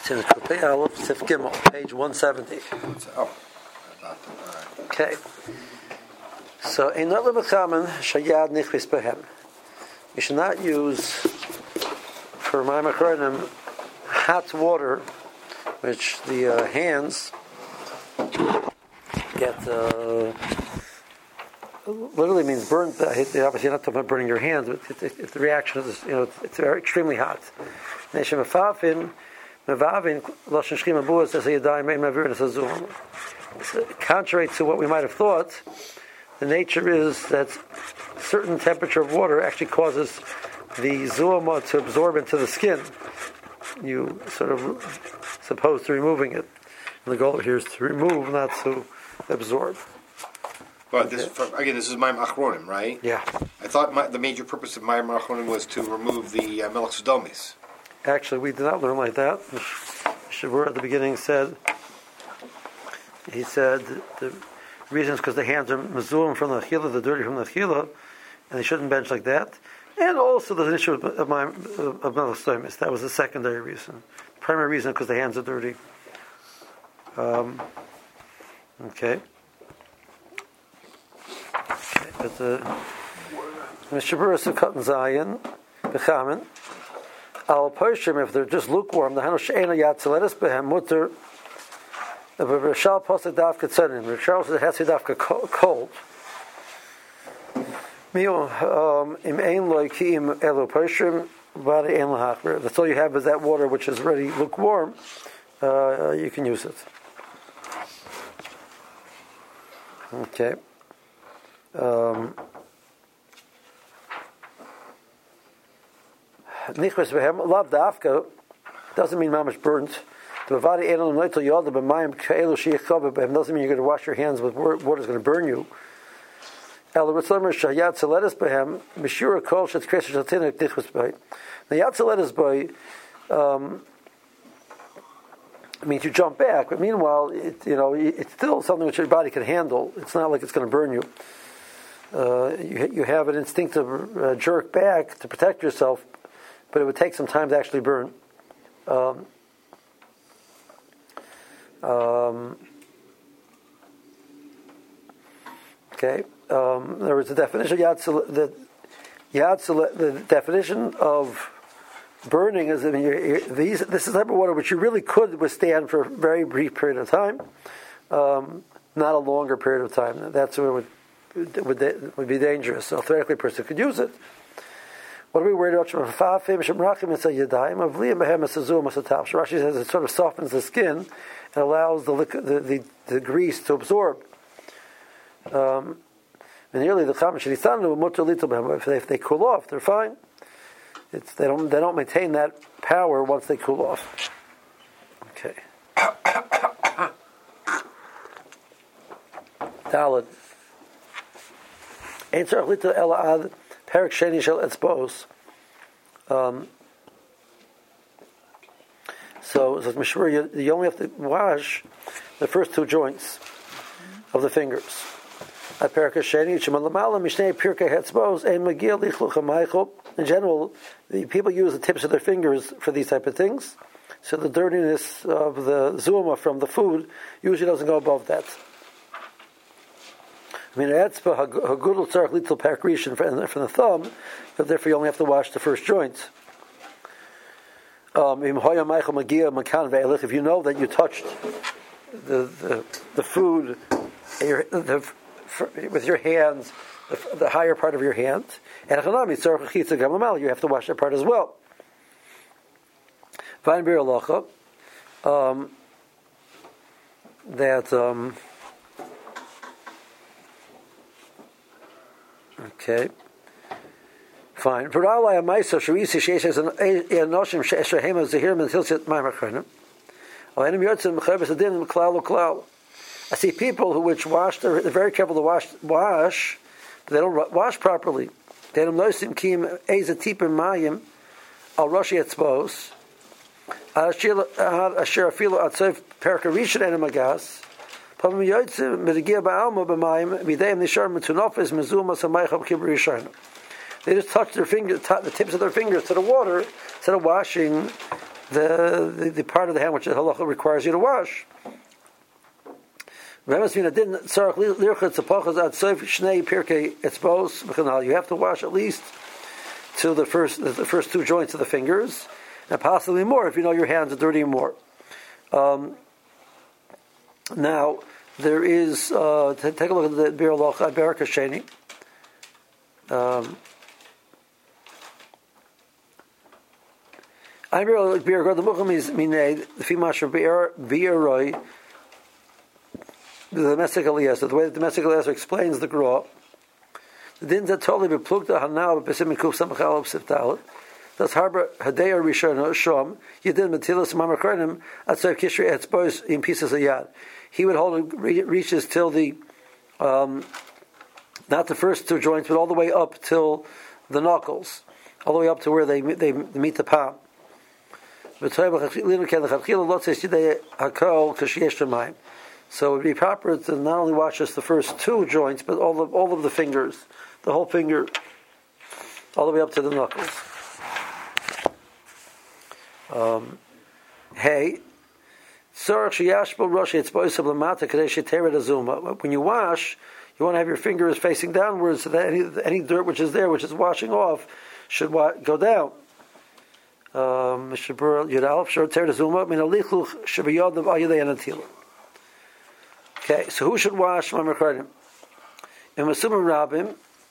It's in Kutei Aleph, Sif Gimel, page 170. Okay. So, in other mechamen, shayad nichvis behem. You should not use, for my machronim, hot water, which the hands get, literally means burnt. Obviously, you're not talking about burning your hands, but if the reaction is, it's extremely hot. Contrary to what we might have thought, the nature is that certain temperature of water actually causes the zuama to absorb into the skin. You sort of supposed to removing it. And the goal here is to remove, not to absorb. But this is Mayim Achronim, right? Yeah. I thought the major purpose of Mayim Achronim was to remove the Melech Sodomis. Actually, we did not learn like that. Shavur at the beginning said, he said the reason is because the hands are mezuzim from the achila, the dirty from the achila, and they shouldn't bench like that. And also there's an issue of Melech Sodomis. That was the secondary reason. The primary reason is because the hands are dirty. Okay. But the Mishabura Sukkot and Zayin, Bechamin, Al Pershim, if they're just lukewarm, the Hanu She'ena Yatzeletis Behem Mutter, the Rishal Posek Dafka Tzenin, Rishal says it has to be Dafka cold. Mio, Im Ein Loi Ki'im Elu Pershim, Vada Ein Lahachver. That's all you have is that water which is already lukewarm, you can use it. Okay. Nichvus behem lav dafka doesn't mean mamish burnt. The bavadi elam leitel yalda b'mayim kaelu sheyichava behem doesn't mean you're going to wash your hands with water is going to burn you. El ritzlamer shayat tzeledes behem mishura kol shet kresh shatinik nichvus behem. The yat tzeledes by means you jump back, but meanwhile, it's still something which your body can handle. It's not like it's going to burn you. You have an instinctive jerk back to protect yourself, but it would take some time to actually burn. Okay. There was a definition of the definition of burning is this is the type of water which you really could withstand for a very brief period of time, not a longer period of time. That's where it would be dangerous. So theoretically, a person could use it. What are we worried about? Rashi says it sort of softens the skin and allows the grease to absorb. And nearly the if they cool off, they're fine. They don't maintain that power once they cool off. Okay. Daled. Ein tzarich litel ela ad perik sheni shel etzbos. So you only have to wash the first two joints of the fingers. At perik sheni shemal lamala mishnei pirkei etzbos ein magil lichluch hamaychol. In general, the people use the tips of their fingers for these type of things. So the dirtiness of the zuma from the food usually doesn't go above that. I mean, etzba hagudel tzarich litel perik rishon from the thumb, but therefore you only have to wash the first joint. If you know that you touched the food with your hands, the higher part of your hand, and you have to wash that part as well. Okay. Fine. I see people which wash, they're very careful to wash, but they don't wash properly. They don't know sim kim eza tipim mayim al roshi etzbos asher afilu atzev perka rishon ena magas pavim yotzim medegia ba'alma b'mayim v'deim nishar metunofes mezuma samaychav kibur yishayim. They just touch their fingers, the tips of their fingers to the water instead of washing the part of the hand which the halacha requires you to wash. You have to wash at least to the first two joints of the fingers, and possibly more if you know your hands are dirty more. Now there is take a look at the Bir Halacha Berak Hasheni. I'm real Bir God the Mukham is minay the Fimasher Bir the domestic Eliezer, the way the domestic Eliezer explains the Gra. The din that totally be plugged to Hanal Besim Kuf Samachal Siftal. That's Harbor Hadea Rishon Shom. You did Matilas Mamakronim at Sev Kishri Etzbois in pieces of yad. He would hold reaches till the not the first two joints, but all the way up till the knuckles, all the way up to where they meet the palm. So it would be proper to not only wash just the first two joints, but all of the fingers, the whole finger, all the way up to the knuckles. Hey, when you wash, you want to have your fingers facing downwards so that any dirt which is there, which is washing off, should go down. Okay, so who should wash Mamakronim? In Masumim Rabim,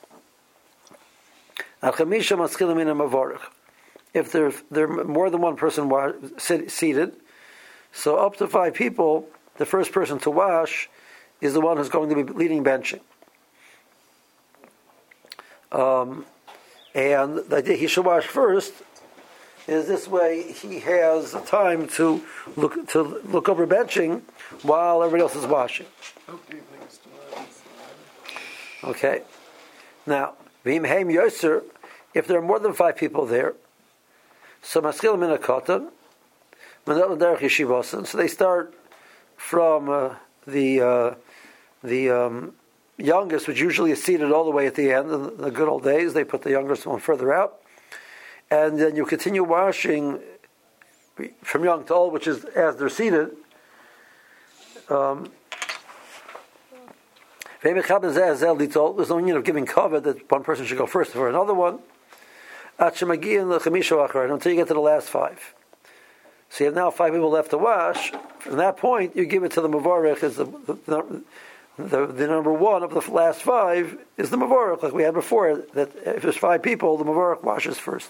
if there more than one person seated, so up to 5 people, the first person to wash is the one who's going to be leading benching. And the idea he should wash first is this way he has time to look over benching while everybody else is washing. Okay. Now, if there are more than 5 people there, so maskil min hakotan, so they start from the youngest, which usually is seated all the way at the end. In the good old days, they put the youngest one further out, and then you continue washing from young to old, which is as they're seated. There's no need of giving cover that one person should go first for another one. Until you get to the last 5. So you have now 5 people left to wash. From that point, you give it to the Mavorech as the number 1 of the last 5 is the Mavorech, like we had before, that if there's 5 people, the Mavorech washes first.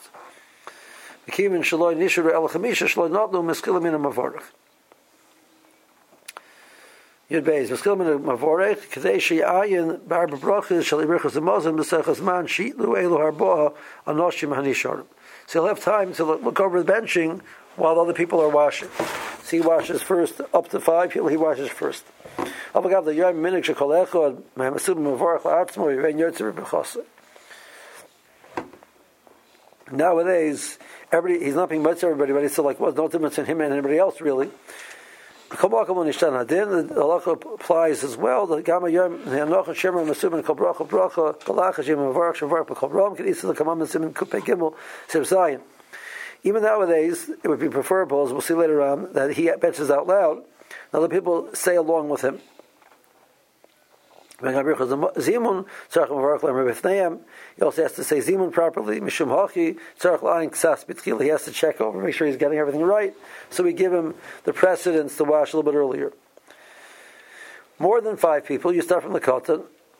Yud Beis, Maskil min Mavorech, Kadei She'ayin Barba Brachas Shalirichas Amazim B'Sechas Man Sheitlu Elu Harboa Anoshim Hanisharim. So he'll have time to look over the benching while other people are washing. So he washes first, up to 5 people, he washes first. Avagav the Yom Minik Shekol Echad Mahamasub Mavorech La'atzmo Yivein Yotzer B'Chasa. Nowadays, he's not being much everybody, but he's still like, well, no difference in him and anybody else really. The halacha applies as well. The Gama Yom Hanocha Shemer Masubin Kol Bracha Bracha Balach Yom Mavarach Shavar B'Kol Ram Kedisa the Kamam Simin Kupei Gimel Sib Zayin. Even nowadays, it would be preferable, as we'll see later on, that he benches out loud. Now the people say along with him. He also has to say Zimun properly. Mishum Hachi Tzarech L'Ayin Ksas B'Tchila. He has to check over, make sure he's getting everything right. So we give him the precedence to wash a little bit earlier. More than 5 people, you start from the Kotan.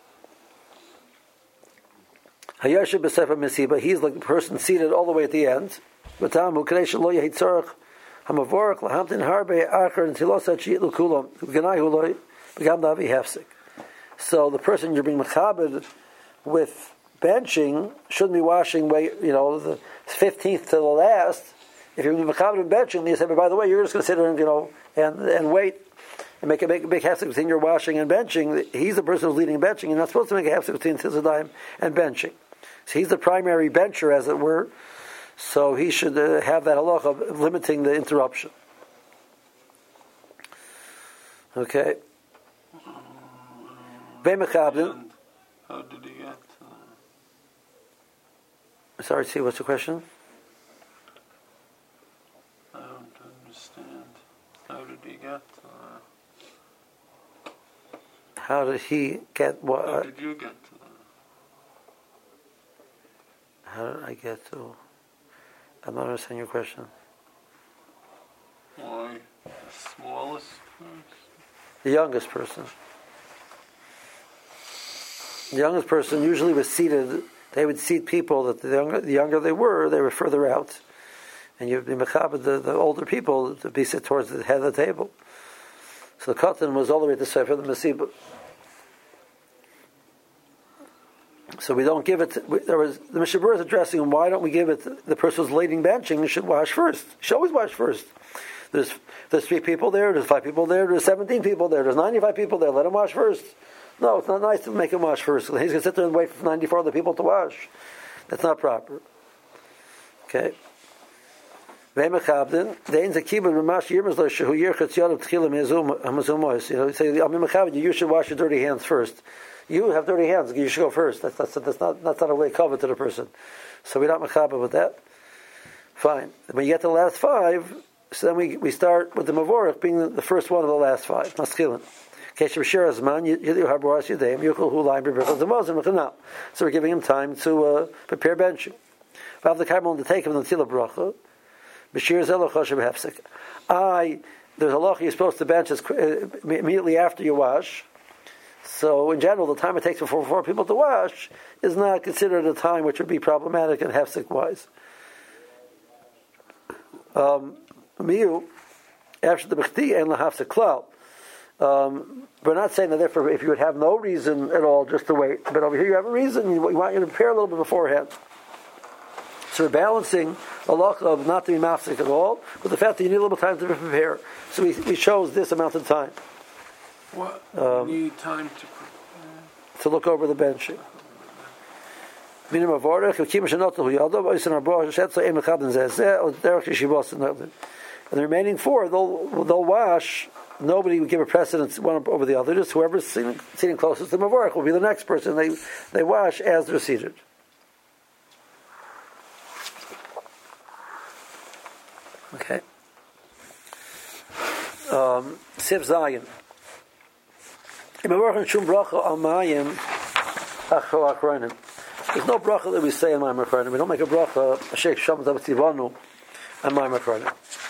Hayashib B'Sefer Mesiba. He's like the person seated all the way at the end. B'Tamu Kadesh Lo Yehi Tzarech Hamavorach L'Hamtin Harbe Acher and Tilosat Sheet L'Kulam G'nai Huloi B'Gam Davi Hefsik. So the person you're being mechabed with benching shouldn't be washing the 15th to the last. If you're being mechabed with benching, you say, but by the way, you're just going to sit there and wait and make a big hefsek between your washing and benching. He's the person who's leading benching. You're not supposed to make a hefsek between tizadayim and benching. So he's the primary bencher, as it were. So he should have that halacha of limiting the interruption. Okay. How did he get? Sorry, see, what's the question? How did he get? How did he get what? How did you get to How did I get to? I'm not understanding your question. Why? The smallest person? The youngest person. The youngest person usually was seated. They would seat people that the younger they were further out, and you'd be mechabed the older people to be sit towards the head of the table. So the katan was all the way at the sefer the Mesiba. So we don't give it. The Mishabur is addressing why don't we give it the person who's leading benching and should wash first. Should always wash first. There's 3 people there. There's 5 people there. There's 17 people there. There's 95 people there. Let him wash first. No, it's not nice to make him wash first. He's going to sit there and wait for 94 other people to wash. That's not proper. Okay. You know, say, you should wash your dirty hands first. You have dirty hands. You should go first. That's not a way cover to the person. So we're not mechaber with that. Fine. When you get to the last 5, so then we start with the mavorach being the first one of the last 5. Maschilin. So we're giving him time to prepare benching. There's a loch you're supposed to bench immediately after you wash. So in general, the time it takes for 4 people to wash is not considered a time which would be problematic and hefsek wise. Miu, after the b'chti and lahafsek klal. We're not saying that therefore if you would have no reason at all just to wait, but over here you have a reason, you want you to prepare a little bit beforehand. So we're balancing the law of not to be mafsik at all with the fact that you need a little time to prepare. So we chose this amount of time. What? You need time to prepare. To look over the benching. And the remaining 4, they'll wash. Nobody would give a precedence one over the other. Just whoever's sitting closest to the mavorach will be the next person. They wash as they're seated. Okay. Sif Zayin. There's no bracha that we say in Mayim Achronim. We don't make a bracha, Sheikh Shabbos Tivanu, and Mayim Achronim.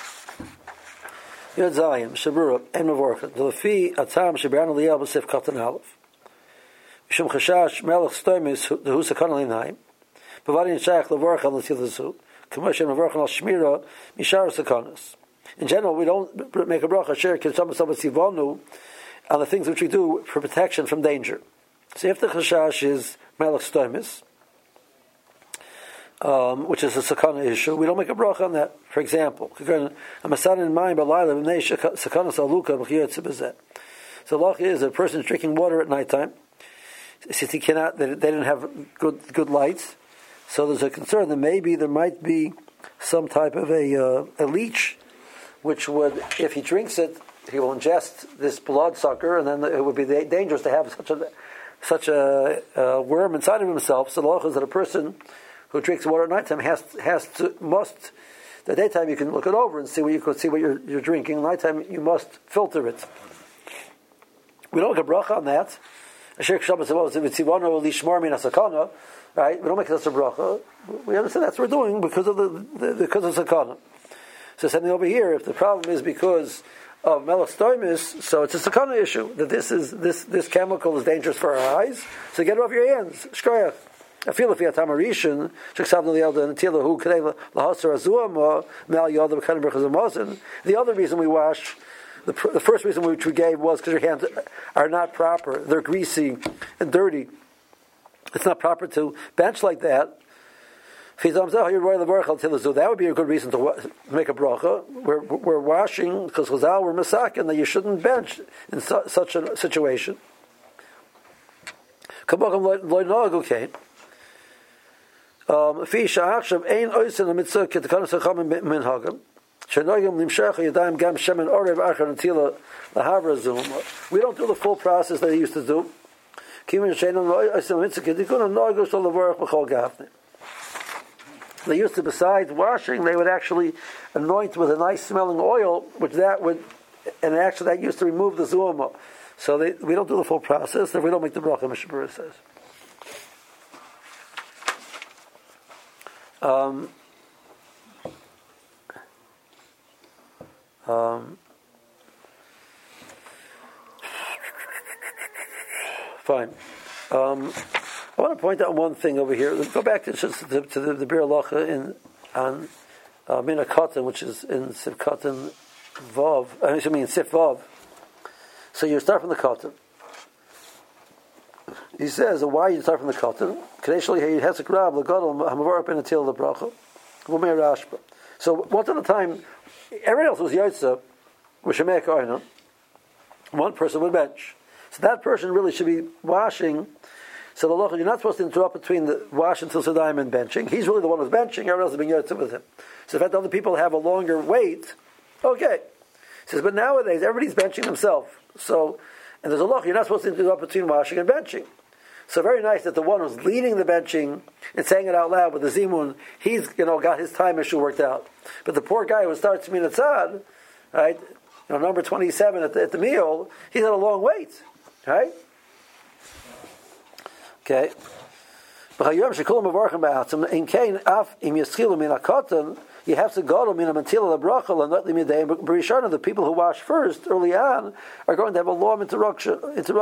Yod Zayin, Shabura, En Mavorcha, Lefi Atam Shebran Aliyah B'Sif Katan Aleph. Mishum Chashash Melech Stoimis the Husakan Alinayim. Bavadi Shach Levorcha L'Tilazu. Commercial Mavorcha Al Shmira Mishar Sakanas. In general, we don't make a bracha Sheikh Shabbos Tivanu on the things which we do for protection from danger. So if the chashash is melech stoimis, which is a sakana issue, we don't make a bracha on that. For example, so the law is that a person is drinking water at nighttime, since they didn't have good lights, so there's a concern that maybe there might be some type of a leech, which would, if he drinks it, he will ingest this bloodsucker, and then it would be dangerous to have such a worm inside of himself. So the law is that a person who drinks water at nighttime must. The daytime you can look it over and see what you're drinking. Nighttime you must filter it. We don't make a bracha on that. Right? We don't make this a bracha. We understand that's what we're doing because of because of sakana. So something over here, if the problem is because of melech stoimis, so it's a sakana issue that this chemical is dangerous for our eyes. So get it off your hands. Shkoyach. I feel if you have tamarishin, the other reason we wash, the first reason which we gave was because your hands are not proper; they're greasy and dirty. It's not proper to bench like that. That would be a good reason to make a bracha. We're washing because Chazal were masakin that you shouldn't bench in such a situation. We don't do the full process that they used to do. They used to, besides washing, they would actually anoint with a nice smelling oil, which that would and actually that used to remove the zuma. So we don't do the full process, and we don't make the bracha, Mishnah Berurah says. Fine. I want to point out one thing over here. Let's go back to the Bir Halacha on Mina Katan, which is in Sif Katan Vav. In Sif Vav. So you start from the Katan. He says, why you start from the Katan? So once at a time, everyone else was Yotza, with Shemei Kohanim. One person would bench. So that person really should be washing. So the locha, you're not supposed to interrupt between the wash until Sedayim and benching. He's really the one who's benching, everyone else is being Yotza with him. So if other people have a longer wait, okay. He says, but nowadays everybody's benching themselves. So, and there's a locha, you're not supposed to interrupt between washing and benching. So very nice that the one who's leading the benching and saying it out loud with the zimun, he's got his time issue worked out. But the poor guy who starts Min Tzad, right, number 27 at the meal, he's had a long wait, right? Okay. You have to go to min amantila lebracha and not limidei. B'rishana, the people who wash first early on are going to have a long interruption.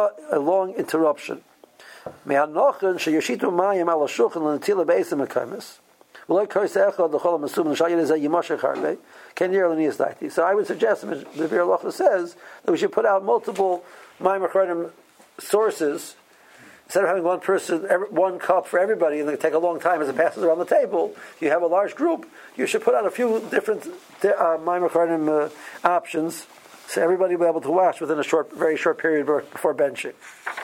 Me'anochen sheyashitu mayim al hashulchan l'natila be'esim mekaymis. V'lo kois echad l'chol ha'masum l'shayir ezeh yimashach harvei ken yer l'niyas daiti. So I would suggest, the Bir Halacha says, that we should put out multiple mayim achronim sources. Instead of having one person, one cup for everybody, and they take a long time as it passes around the table, you have a large group, you should put out a few different mayim achronim options, so everybody will be able to wash within a very short period before benching.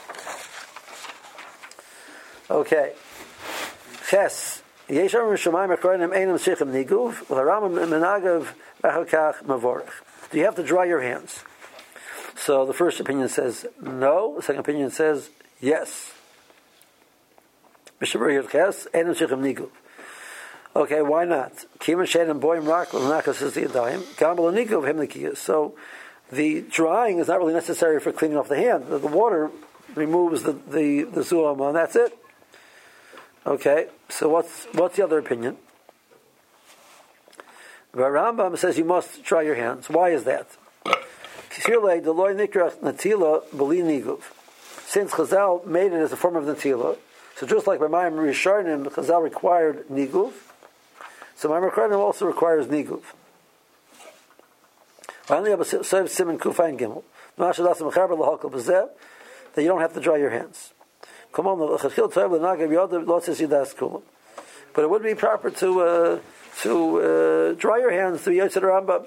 Okay. Ches. Yeshar Shemayim achronim einam shichem niguv, v'haramim menagav v'achakach mavorech. Do you have to dry your hands? So the first opinion says no. The second opinion says yes. Okay, why not? So the drying is not really necessary for cleaning off the hand. The water removes the zuam, and that's it. Okay, so what's the other opinion? The Rambam says you must dry your hands. Why is that? Since Chazal made it as a form of Natila, so just like by Mayim Rishonim, Chazal required Niguv, so Mayim Rishonim also requires Niguv. Finally, Simon Kufayin Gimel, that you don't have to dry your hands. Come on, but it would be proper to dry your hands through Yotzer Rambam.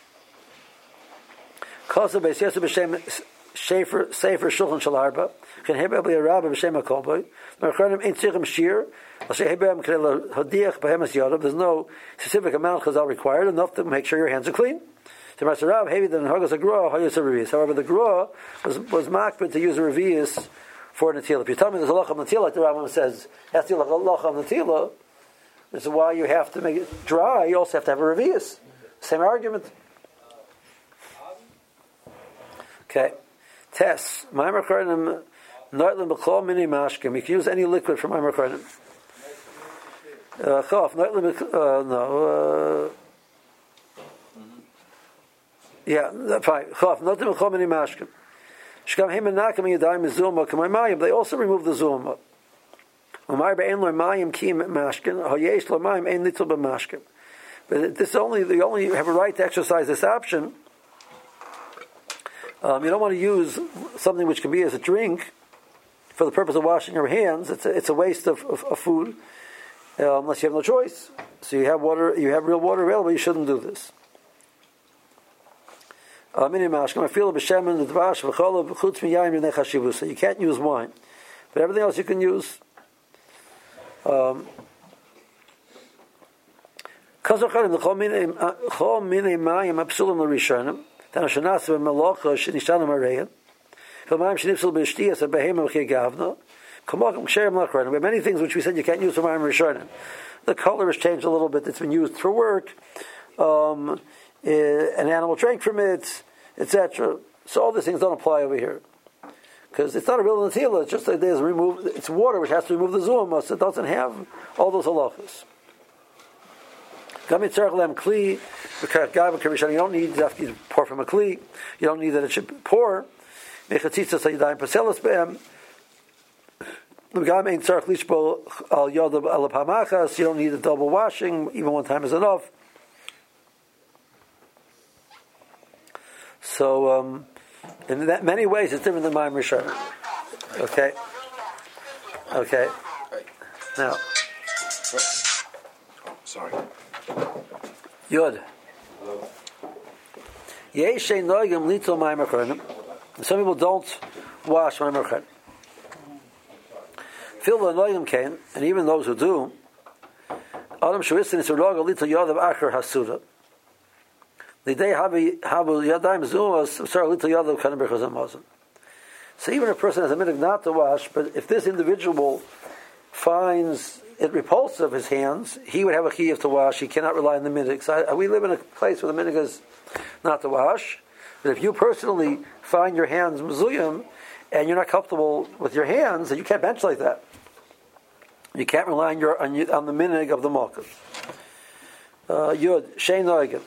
Sefer Shulchan Shel Arba, can hebe be a rabbi b'shem hakolboy. Merchonim ain't tzichem shir. I'll say hebem k'nei hodiach b'hemes yadav. There's no specific amount Chazal required, enough to make sure your hands are clean. So Master Rav, heavy than hagas a grua, hayus a revius. However, the grua was makbid to use a revius for natila. If you tell me there's a lach of natila, like the Rambam says, has to be like a lach of natila. This is why you have to make it dry. You also have to have a revius. Same argument. Okay. Test. Maimer Karnim, Noitlim B'chol Mini Mashkim. You can use any liquid for Maimer Karnim. Chof, Noitlim, yeah, fine. Chof, Noitlim B'chol Mini Mashkim. Shkam Him and Nakam Yadayim Zuma, Kamayim, they also remove the Zuma. Umar Be'en Lo Mayim Kim Mashkin, Hoyesh Lo Mayim Ein Little B'Mashkim. But they only have a right to exercise this option. You don't want to use something which can be as a drink for the purpose of washing your hands. It's a waste of food unless you have no choice. So you have water, you have real water available. You shouldn't do this. So you can't use wine, but everything else you can use. There are many things which we said you can't use for Mayim Rishonim. The color has changed a little bit. It's been used for work. An animal drank from it. etc. So all these things don't apply over here. Because it's not a real natila, it's just that it's water which has to remove the zuma, so it doesn't have all those halachas. You don't need to pour from a kli. You don't need that it should pour. You don't need a double washing. Even one time is enough. So, in that many ways, it's different than Mayim Rishon. Okay. Now. Sorry. Yod. Some people don't wash Mayim Rishon. Fil v'noyim kain, and even those who do, Adam Shavisin is a roga little yod of Acher Hasuda. The day habu yadayim zumas sar little yod of Kanabir Chazamazon. So even a person has a minute not to wash, but if this individual finds it repulsive his hands, he would have a chiyuv to wash. He cannot rely on the minhag. So we live in a place where the minhag is not to wash. But if you personally find your hands mezuyim and you're not comfortable with your hands, then you can't bench like that. You can't rely on the minhag of the malchus. Yud shein noigin.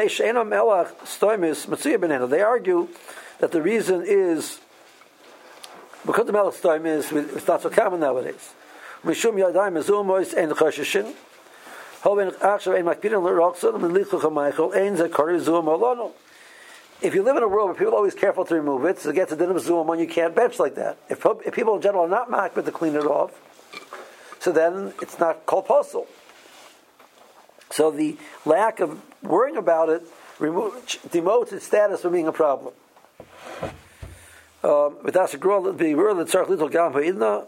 They argue that the reason is because the melech stoim is it's not so common nowadays. Mishum yadayim mezumois ein choshishin. Hoben achshav ein makpirin l'rochson l'lichuch ha'maychol ein zekari zoom olono. If you live in a world where people are always careful to remove it, so it gets a din of zoom on, you can't bench like that. If people in general are not makbid to clean it off, so then it's not called posel. So the lack of worrying about it demotes its status from being a problem. But that's a girl that be rural that tzarich little gam ha'idna.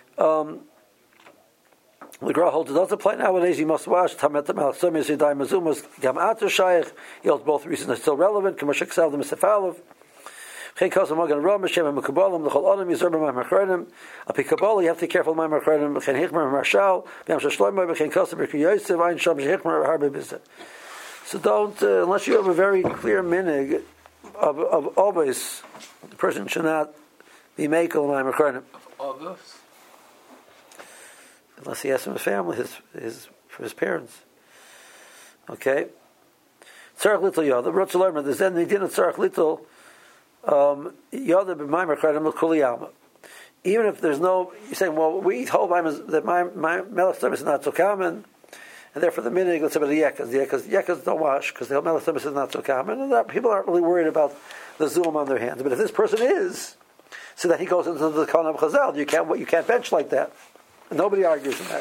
The girl holds it doesn't apply nowadays. You must wash. Tamet melech some is yadayim mazumas gam ater shayich. He holds both reasons are still relevant. Kamashik sav the misafalav. Chen kosam magan ram shem mekabalim l'chol adam yizor b'mayim hachronim. Api kabbalah you have to be careful b'mayim hachronim. Chen hichmer marshal b'yam shashloimah b'chen kosam b'kri yosef ayin sham shehichmer harbe b'zeh. So don't unless you have a very clear minhag of always the person should not be mekel b'mayim hachronim. Others? Unless he has from his family, for his parents. Okay. Tzarech little yada. Rotz learn there's then they didn't tzarech little yada b'mayim hachronim l'kuliyama. Even if there's no, you're saying, well, we hold that my melech service is not so common, and therefore the minhag let's say about the yekas don't wash because the melech service is not so common, and people aren't really worried about the zoom on their hands. But if this person is, so that he goes into the Kol of Chazal, you can't bench like that. Nobody argues in that.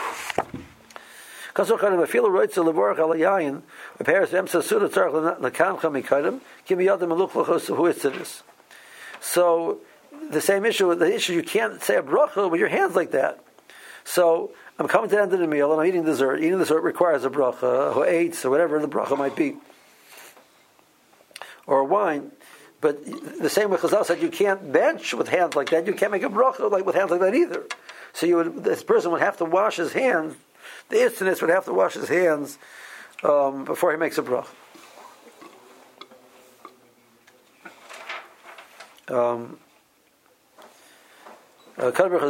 So the same issue, you can't say a bracha with your hands like that. So I'm coming to the end of the meal and I'm eating dessert. Eating dessert requires a bracha, or eights, or whatever the bracha might be, or wine. But the same way Chazal said, you can't bench with hands like that. You can't make a bracha with hands like that either. So this person would have to wash his hands. The istinus would have to wash his hands before he makes a bracha. Then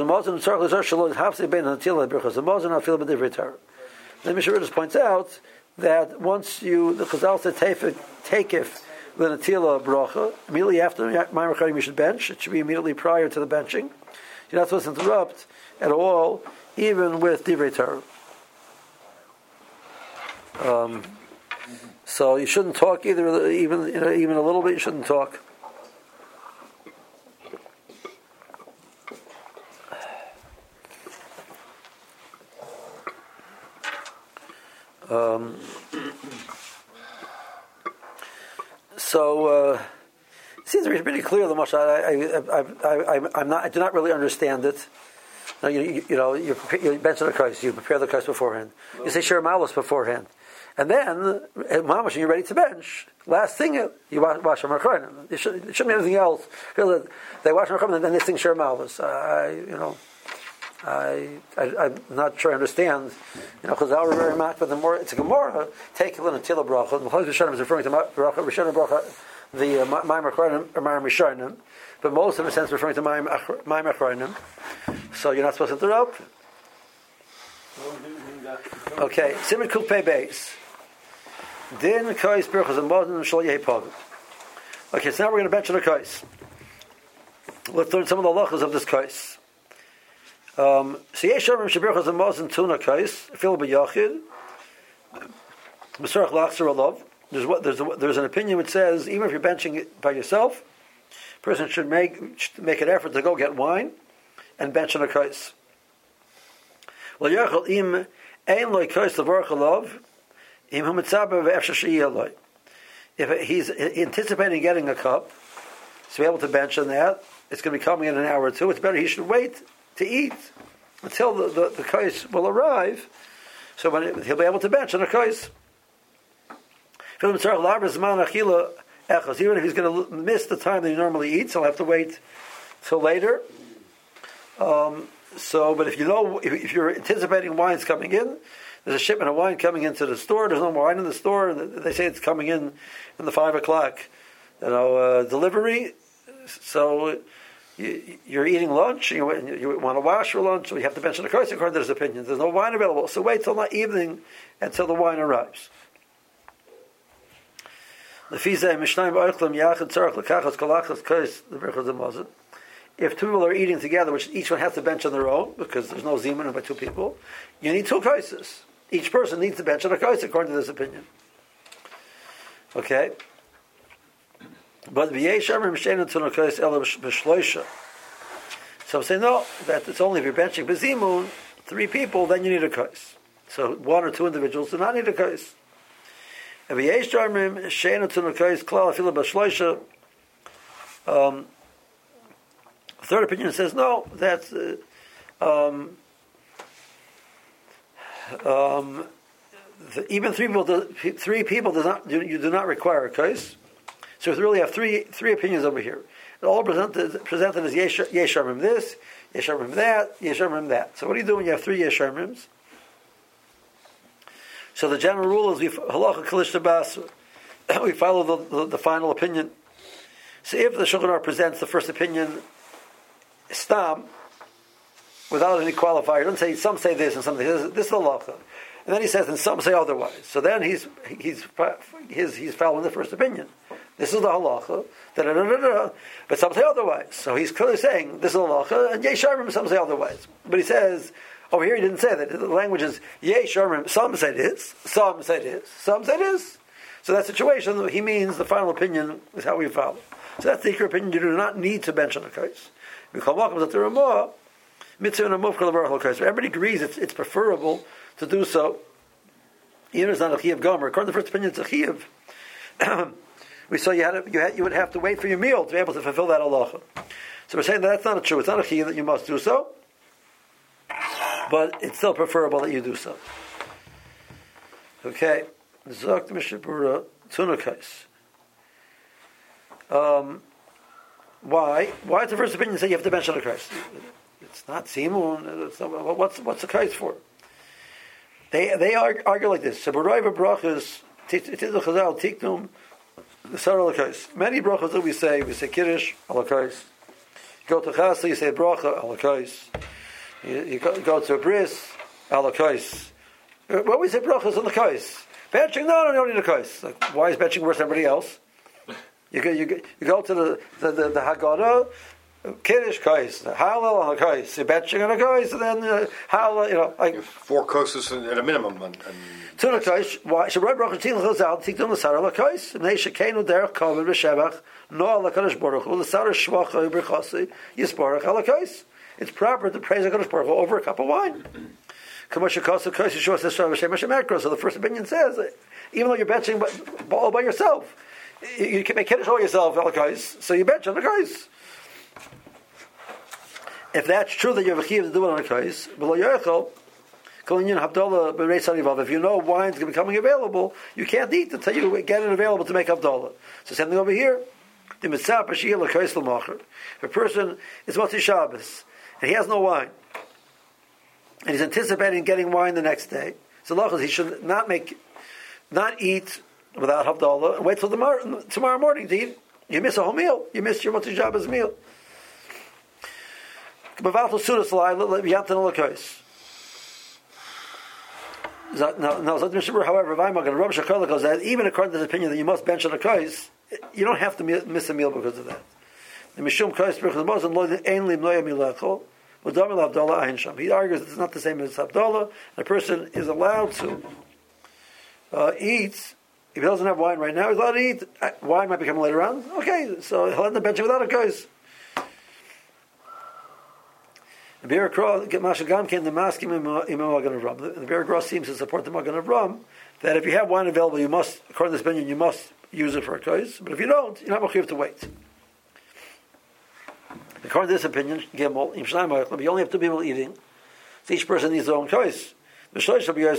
Mishnah just points out that once the Chazal said takif the natila bracha, immediately after Mayim Hachronim you should bench. It should be immediately prior to the benching. You're not supposed to interrupt at all, even with divrei Torah. So you shouldn't talk either. Even a little bit, you shouldn't talk. It seems pretty clear. The Moshe, I do not really understand it. You bench the Christ, you prepare the Christ beforehand. You say Shir Malos beforehand, and then Mamash, you're ready to bench. Last thing, you wash Mayim Hachronim. It shouldn't be anything else. They wash Mayim Hachronim, and then they sing Shir Malos. I'm not sure I understand. Chazal were very much, but the more it's a Gemara, take the Natila bracha. The Chazal Rishonim is referring to bracha Rishon bracha the Ma'im Achronim or Ma'im Rishonim, but most of the sense referring to Ma'im Achronim. So you're not supposed to interrupt. Okay, Siman Kuf Pei Beis. Din Kais Birchas and Modin Shal Yehi Pogim. Okay, so now we're going to mention the Kais. Let's learn some of the halachas of this Kais. So Yesh Shamrim Shebirchas and Modin Tuna Kais Fil B'Yachid B'Sorach Lachzer Alav. There's an opinion which says even if you're benching it by yourself, a person should make an effort to go get wine and bench on a Kais. Well, Yachal Im Ein Loi Kais Levarach Alav. If he's anticipating getting a cup, to be able to bench on that, it's going to be coming in an hour or two. It's better he should wait to eat until the kais will arrive, so he'll be able to bench on a kais. Even if he's going to miss the time that he normally eats, he'll have to wait till later. But if you're anticipating wine's coming in, there's a shipment of wine coming into the store. There's no wine in the store. They say it's coming in the 5 o'clock, delivery. So you're eating lunch. You want to wash for lunch. So you have to mention the kais according to this opinion. There's no wine available. So wait till the evening until the wine arrives. If two people are eating together, which each one has to bench on their own, because there's no zimun by two people, you need 2 kaises. Each person needs to bench on a kais according to this opinion. Okay? But so I'm saying no, that it's only if you're benching bezimun, 3 people, then you need a kais. So 1 or 2 individuals do not need a kais. Third opinion says no, that's even 3 people you do not require a kais. So we really have three opinions over here. It all presented as yesharmim this, yesharmim that, yesharmim that. So what do you do when you have 3 yesharmims? So the general rule is we halacha kalish basu. We follow the final opinion. So if the Shulchan Aruch presents the first opinion stam, without any qualifier, doesn't say some say this and some say this is the halacha, and then he says and some say otherwise. So then he's following the first opinion. This is the halacha, but some say otherwise. So he's clearly saying this is the halacha, and yesharmim some say otherwise. But he says over here he didn't say that. The language is yesharmim. Some say this, some say this, some say this. So that situation, he means the final opinion is how we follow. So that's the Iker opinion. You do not need to bench on a case. Everybody agrees it's preferable to do so. Even if it's not a chiyuv gomer. According to the first opinion, it's a chiyuv. We saw you would have to wait for your meal to be able to fulfill that halacha. So we're saying that's not true. It's not a chiyuv that you must do so, but it's still preferable that you do so. Okay. Zokt Mishabura Tunakais. Why? Why does the first opinion say you have to mention a kais? It's not simun. What's the kais for? They argue like this. Many brachas that we say kiddush ala kais. You go to chasa, you say bracha ala kais. You go to a bris ala kais. What we say brachas on the kais. Benching? No, you don't need a kais. Like, why is benching worse than everybody else? You go to the Haggadah, Kiddush kais, Hallel on a kais, you're benching on a kais, and then Hallel, like 4 kosses at a minimum. Tuna kais. Why? So right brachas tin chazal tikdom l'sar la kais. Nei shekenu derech kavod v'shevach no la kadosh baruch hu l'sar shvacha u'berchasi yisbarach ala kais. It's proper to praise HaKadosh Baruch Hu over a cup of wine. So the first opinion says, even though you're benching all by yourself, you can make kiddush all yourself, so you bench on a kais. If that's true that you have a chiyuv to do it on a kais, if you know wine's going to be coming available, you can't eat until you get it available to make Havdalah. So same thing over here. If a person is Motzi Shabbos and he has no wine, and he's anticipating getting wine the next day, so he should not eat without Havdalah and wait till tomorrow morning to eat You miss a whole meal. You miss your Motzi Shabbos meal. Bavatul Sudas Yantan Lakos. No, however, if I'm going to Rav Shakala goes that even according to the opinion that you must bench on a kais, you don't have to miss a meal because of that. The Mishum Kais Berchus Mosen Lo Ein Lim Loya Milachol L'Domil Abdullah Ein Sham. He argues it's not the same as Abdullah. And a person is allowed to eat. If he doesn't have wine right now, he's allowed to eat. Wine might become later on. Okay, so he'll end up benching without a kais. The Be'er Mashagam came to Maskim Imam Magen Avram. The Be'er Gros seems to support the Magen Avram that if you have wine available, you must, according to this opinion, you must use it for a kais. But if you don't, you're not mechuyev to wait. According to this opinion, Gimel, you only have two people eating, so each person needs their own kais. If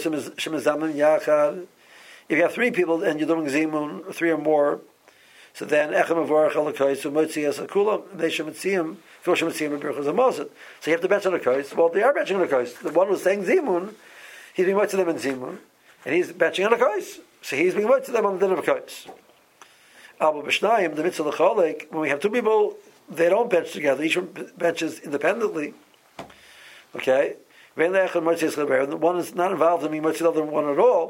you have three people and you're doing zimun, three or more, so then echem avarach al kais umotzi as a kula they shemitziyim koshemitziyim berachos amazit. So you have to bench on a kais. Well, they are benching on a kais. The one who's saying zimun, he's being to them in zimun, and he's benching on a kais. So he's being to them on the din of a kais. Abu b'shnayim the mitzvah l'cholek, when we have two people, they don't bench together. Each one benches independently. Okay, and one is not involved in being the other one at all.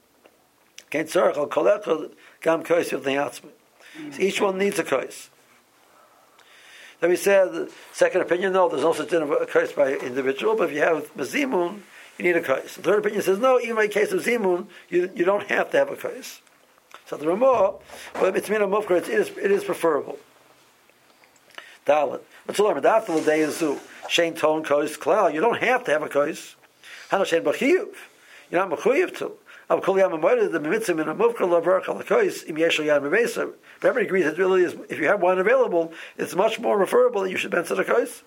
So each one needs a kais. Then we said, the second opinion, no, there's no such thing as a kais by individual, but if you have a zimun, you need a kais. The third opinion says, no, even in case of zimun, you don't have to have a kais. So the Ramah, well, it's min mufkar, it is preferable. Dalit. What's the learn? After the day is shein ton kais klal. You don't have to have a kais. Hana shein b'chiyuv. You're not mechuyev to. Everybody agrees that really is, if you have wine available, it's much more preferable that you should bench on a kais.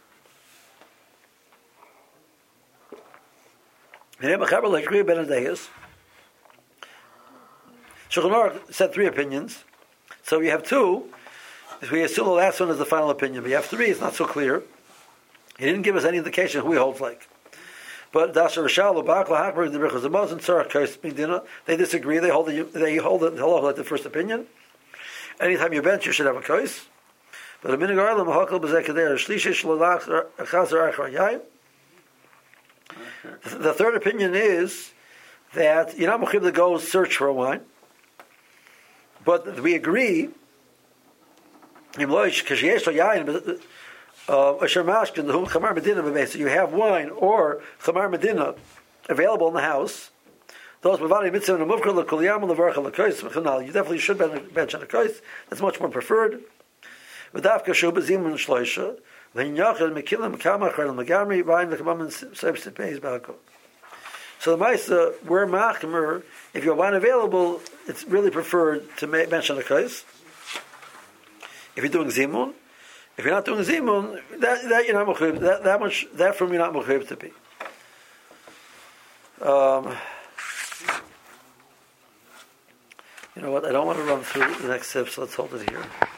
Shulchan Aruch said three opinions, so we have two. If we assume the last one is the final opinion, but you have three, it's not so clear. He didn't give us any indication who he holds like. But Dasha Rishal, Bakla Hakbar, the Berchos Hamazon, Tzarach Kais Medina, they disagree. They hold it like the first opinion. Anytime you bench, you should have a kais. But a minig arlam hakol b'zekader shlishish l'lach chazer achar yai. The third opinion is that you're not mechuyev to go search for a wine, but we agree. You have wine or chamar medina available in the house. You definitely should bench on a kais. That's much more preferred. So the Maisa, we're machmer. If you have wine available, it's really preferred to bench on a kais. If you're doing zimun, if you're not doing zimun, that you're not mechuyev. That from you're not mechuyev to be. You know what? I don't want to run through the next step, so let's hold it here.